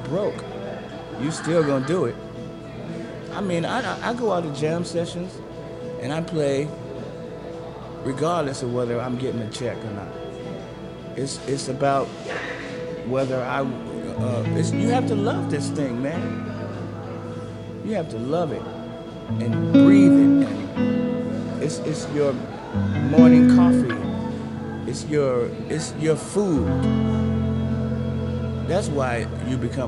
broke, you still gonna do it. I mean, I go out to jam sessions, and I play regardless of whether I'm getting a check or not. It's about whether you have to love this thing, man. You have to love it and breathe it, and it's your morning coffee. It's your food. That's why you become